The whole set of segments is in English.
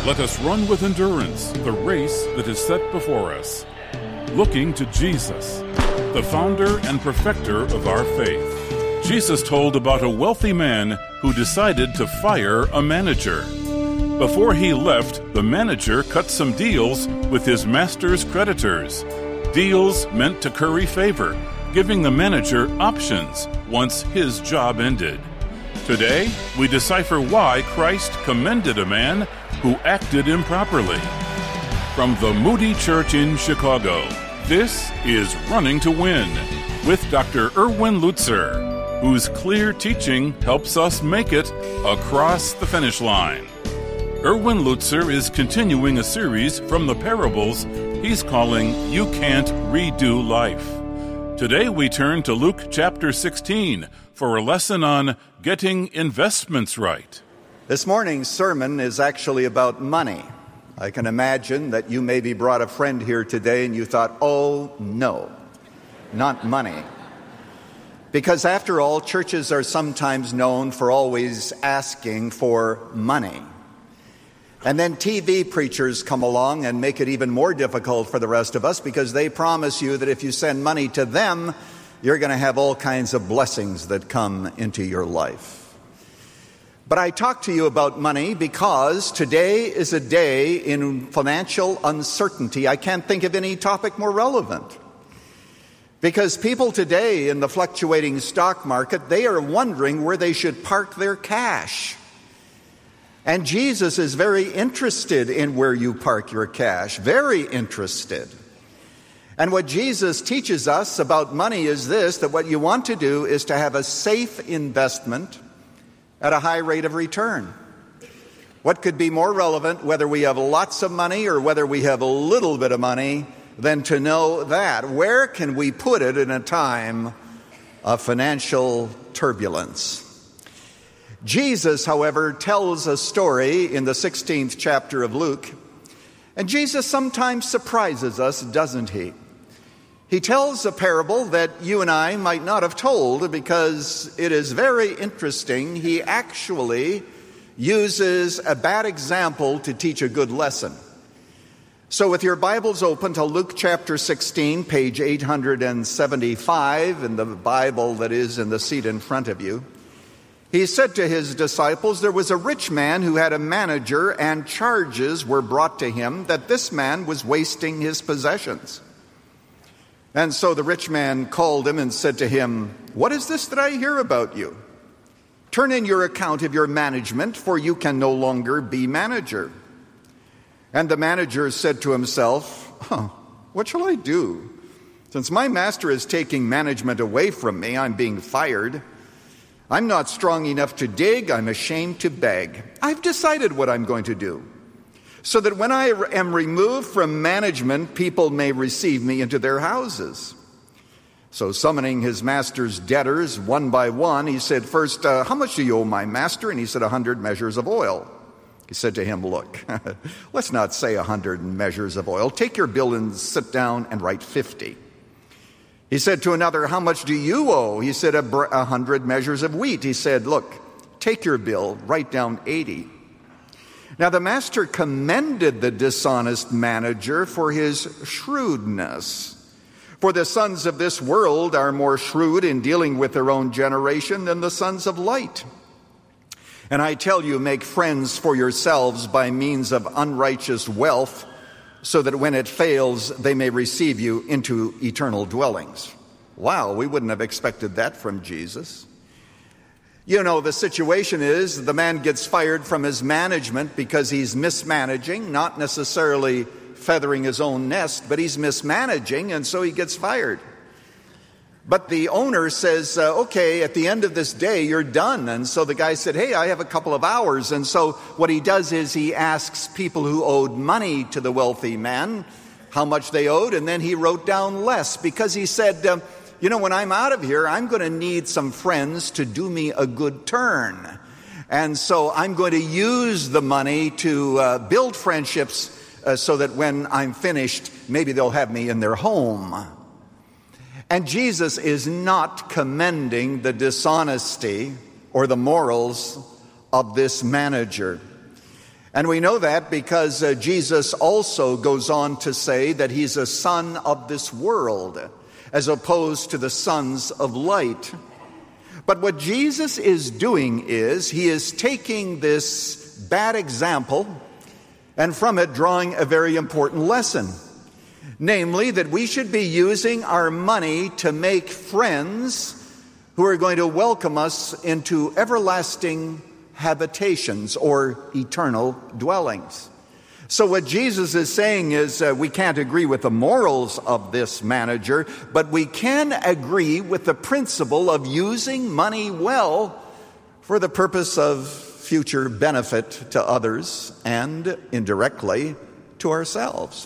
Let us run with endurance the race that is set before us, looking to Jesus, the founder and perfecter of our faith. Jesus told about a wealthy man who decided to fire a manager. Before he left, the manager cut some deals with his master's creditors. Deals meant to curry favor, giving the manager options once his job ended. Today, we decipher why Christ commended a man who acted improperly. From the Moody Church in Chicago, this is Running to Win with Dr. Erwin Lutzer, whose clear teaching helps us make it across the finish line. Erwin Lutzer is continuing a series from the parables he's calling You Can't Redo Life. Today we turn to Luke chapter 16 for a lesson on getting investments right. This morning's sermon is actually about money. I can imagine that you maybe brought a friend here today and you thought, oh no, not money. Because after all, churches are sometimes known for always asking for money. And then TV preachers come along and make it even more difficult for the rest of us because they promise you that if you send money to them, you're going to have all kinds of blessings that come into your life. But I talk to you about money because today is a day in financial uncertainty. I can't think of any topic more relevant. Because people today in the fluctuating stock market, they are wondering where they should park their cash. And Jesus is very interested in where you park your cash, very interested. And what Jesus teaches us about money is this, that what you want to do is to have a safe investment at a high rate of return. What could be more relevant, whether we have lots of money or whether we have a little bit of money, than to know that? Where can we put it in a time of financial turbulence? Jesus, however, tells a story in the 16th chapter of Luke, and Jesus sometimes surprises us, doesn't he? He tells a parable that you and I might not have told because it is very interesting. He actually uses a bad example to teach a good lesson. So with your Bibles open to Luke chapter 16, page 875 in the Bible that is in the seat in front of you, he said to his disciples, there was a rich man who had a manager, and charges were brought to him that this man was wasting his possessions. And so the rich man called him and said to him, what is this that I hear about you? Turn in your account of your management, for you can no longer be manager. And the manager said to himself, what shall I do? Since my master is taking management away from me, I'm being fired. I'm not strong enough to dig, I'm ashamed to beg. I've decided what I'm going to do, so that when I am removed from management, people may receive me into their houses. So summoning his master's debtors one by one, he said, first, how much do you owe my master? And he said, 100 measures of oil. He said to him, look, let's not say 100 measures of oil. Take your bill and sit down and write 50. He said to another, how much do you owe? He said, 100 measures of wheat. He said, look, take your bill, write down 80. Now the master commended the dishonest manager for his shrewdness. For the sons of this world are more shrewd in dealing with their own generation than the sons of light. And I tell you, make friends for yourselves by means of unrighteous wealth, so that when it fails, they may receive you into eternal dwellings. Wow, we wouldn't have expected that from Jesus. You know, the situation is the man gets fired from his management because he's mismanaging, not necessarily feathering his own nest, but he's mismanaging, and so he gets fired. But the owner says, okay, at the end of this day, you're done. And so the guy said, hey, I have a couple of hours. And so what he does is he asks people who owed money to the wealthy man how much they owed, and then he wrote down less because he said, when I'm out of here, I'm going to need some friends to do me a good turn. And so I'm going to use the money to build friendships so that when I'm finished, maybe they'll have me in their home. And Jesus is not commending the dishonesty or the morals of this manager. And we know that because Jesus also goes on to say that he's a son of this world, as opposed to the sons of light. But what Jesus is doing is he is taking this bad example and from it drawing a very important lesson. Namely, that we should be using our money to make friends who are going to welcome us into everlasting habitations or eternal dwellings. So what Jesus is saying is we can't agree with the morals of this manager, but we can agree with the principle of using money well for the purpose of future benefit to others and indirectly to ourselves.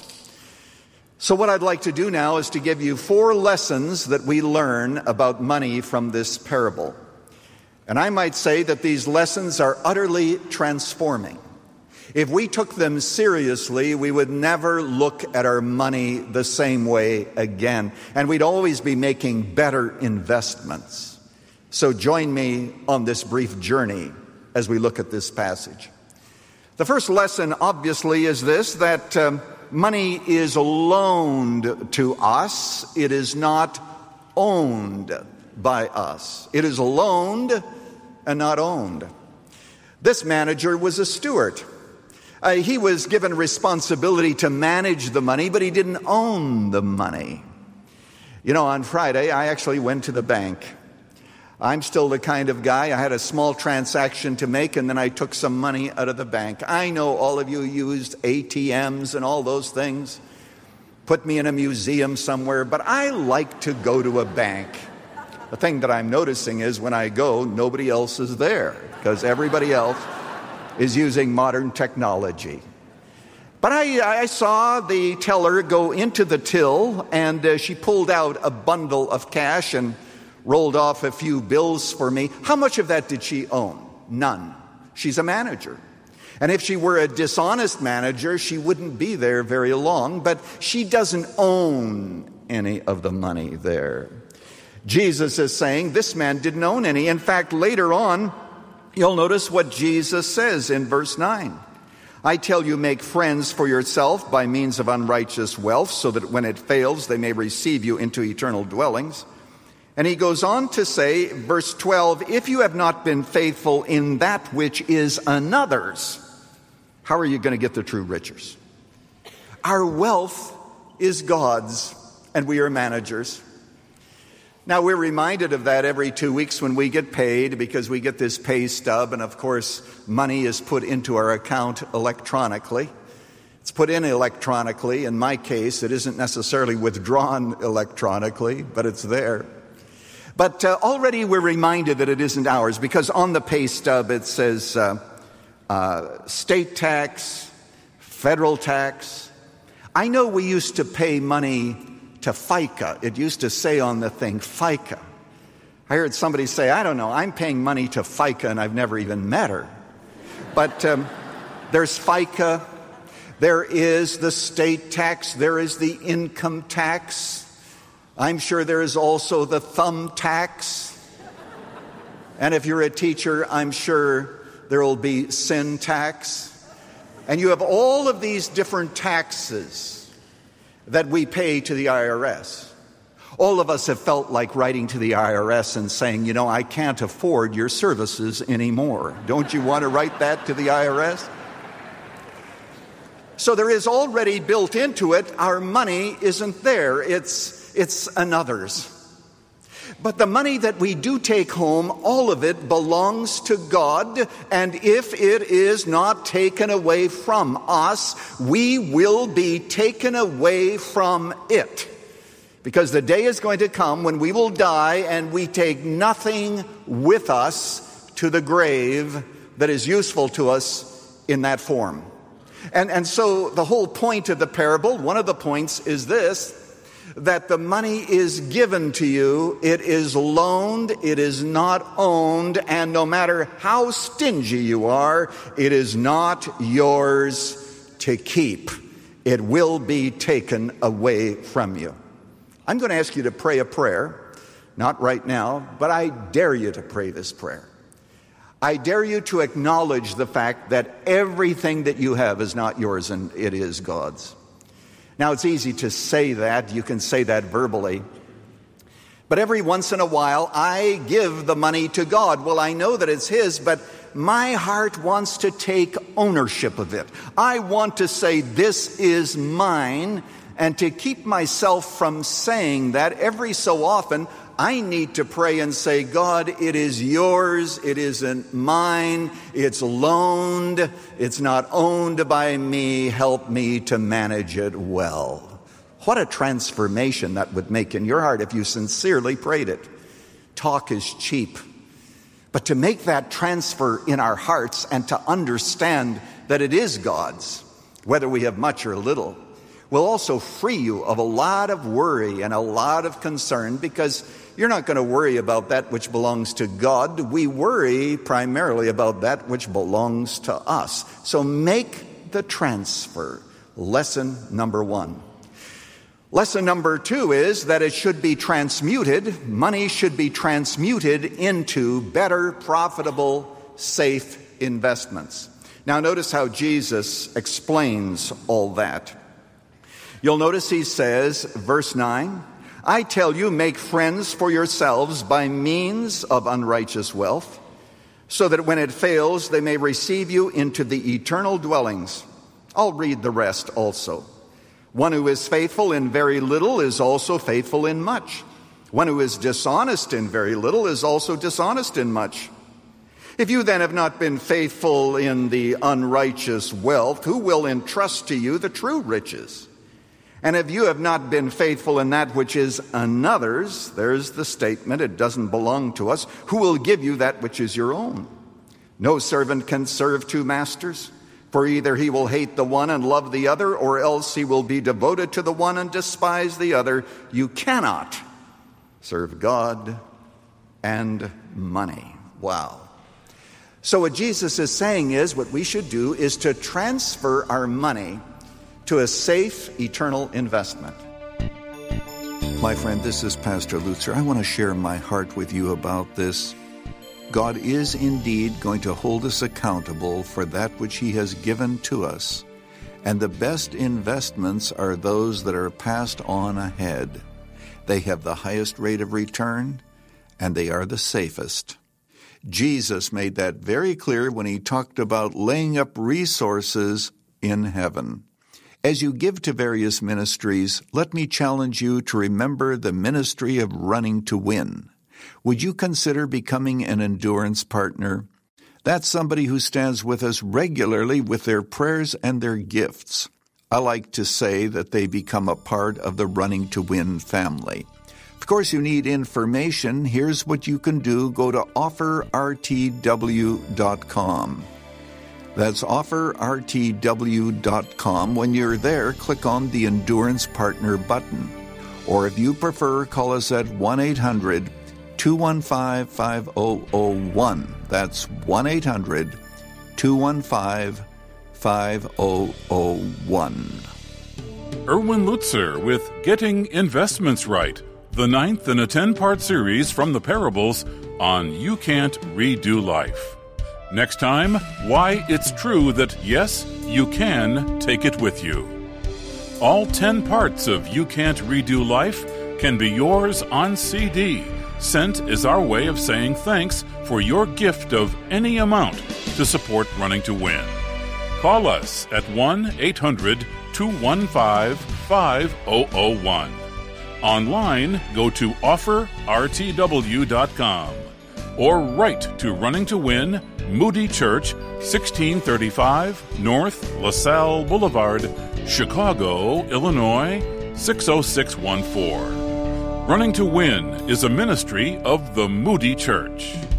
So what I'd like to do now is to give you 4 lessons that we learn about money from this parable. And I might say that these lessons are utterly transforming. If we took them seriously, we would never look at our money the same way again, and we'd always be making better investments. So join me on this brief journey as we look at this passage. The first lesson, obviously, is this, that money is loaned to us. It is not owned by us. It is loaned and not owned. This manager was a steward. He was given responsibility to manage the money, but he didn't own the money. You know, on Friday, I actually went to the bank. I'm still the kind of guy, I had a small transaction to make, and then I took some money out of the bank. I know all of you used ATMs and all those things. Put me in a museum somewhere, but I like to go to a bank. The thing that I'm noticing is when I go, nobody else is there, because everybody else is using modern technology. But I saw the teller go into the till, and she pulled out a bundle of cash and rolled off a few bills for me. How much of that did she own? None. She's a manager. And if she were a dishonest manager, she wouldn't be there very long, but she doesn't own any of the money there. Jesus is saying this man didn't own any. In fact, later on, you'll notice what Jesus says in verse 9. I tell you, make friends for yourself by means of unrighteous wealth, so that when it fails, they may receive you into eternal dwellings. And he goes on to say, verse 12, if you have not been faithful in that which is another's, how are you going to get the true riches? Our wealth is God's, and we are managers. Now, we're reminded of that every 2 weeks when we get paid, because we get this pay stub, and of course, money is put into our account electronically. It's put in electronically. In my case, it isn't necessarily withdrawn electronically, but it's there. But already we're reminded that it isn't ours, because on the pay stub it says state tax, federal tax. I know we used to pay money to FICA. It used to say on the thing, FICA. I heard somebody say, I don't know, I'm paying money to FICA and I've never even met her. But there's FICA, there is the state tax, there is the income tax. I'm sure there is also the thumb tax. And if you're a teacher, I'm sure there will be sin tax. And you have all of these different taxes that we pay to the IRS. All of us have felt like writing to the IRS and saying, you know, I can't afford your services anymore. Don't you want to write that to the IRS? So there is already built into it, our money isn't there. It's another's. But the money that we do take home, all of it belongs to God, and if it is not taken away from us, we will be taken away from it. Because the day is going to come when we will die and we take nothing with us to the grave that is useful to us in that form. And so the whole point of the parable, one of the points is this, that the money is given to you, it is loaned, it is not owned, and no matter how stingy you are, it is not yours to keep. It will be taken away from you. I'm going to ask you to pray a prayer, not right now, but I dare you to pray this prayer. I dare you to acknowledge the fact that everything that you have is not yours and it is God's. Now, it's easy to say that. You can say that verbally. But every once in a while, I give the money to God. Well, I know that it's His, but my heart wants to take ownership of it. I want to say, this is mine. And to keep myself from saying that, every so often, I need to pray and say, God, it is yours, it isn't mine, it's loaned, it's not owned by me, help me to manage it well. What a transformation that would make in your heart if you sincerely prayed it. Talk is cheap. But to make that transfer in our hearts and to understand that it is God's, whether we have much or little, will also free you of a lot of worry and a lot of concern, because you're not going to worry about that which belongs to God. We worry primarily about that which belongs to us. So make the transfer. Lesson number 1. Lesson number 2 is that it should be transmuted. Money should be transmuted into better, profitable, safe investments. Now notice how Jesus explains all that. You'll notice he says, verse 9, I tell you, make friends for yourselves by means of unrighteous wealth, so that when it fails, they may receive you into the eternal dwellings. I'll read the rest also. One who is faithful in very little is also faithful in much. One who is dishonest in very little is also dishonest in much. If you then have not been faithful in the unrighteous wealth, who will entrust to you the true riches? And if you have not been faithful in that which is another's, there's the statement, it doesn't belong to us, who will give you that which is your own? No servant can serve 2 masters, for either he will hate the one and love the other, or else he will be devoted to the one and despise the other. You cannot serve God and money. Wow. So what Jesus is saying is, what we should do is to transfer our money to a safe, eternal investment. My friend, this is Pastor Lutzer. I want to share my heart with you about this. God is indeed going to hold us accountable for that which He has given to us. And the best investments are those that are passed on ahead. They have the highest rate of return, and they are the safest. Jesus made that very clear when He talked about laying up resources in heaven. As you give to various ministries, let me challenge you to remember the ministry of Running to Win. Would you consider becoming an endurance partner? That's somebody who stands with us regularly with their prayers and their gifts. I like to say that they become a part of the Running to Win family. Of course, you need information. Here's what you can do. Go to offerrtw.com. That's offerrtw.com. When you're there, click on the Endurance Partner button. Or if you prefer, call us at 1-800-215-5001. That's 1-800-215-5001. Erwin Lutzer with Getting Investments Right, the 9th in a 10-part series from the parables on You Can't Redo Life. Next time, why it's true that, yes, you can take it with you. All 10 parts of You Can't Redo Life can be yours on CD, sent as our way of saying thanks for your gift of any amount to support Running to Win. Call us at 1-800-215-5001. Online, go to offerrtw.com or write to Running to Win, Moody Church, 1635 North LaSalle Boulevard, Chicago, Illinois, 60614. Running to Win is a ministry of the Moody Church.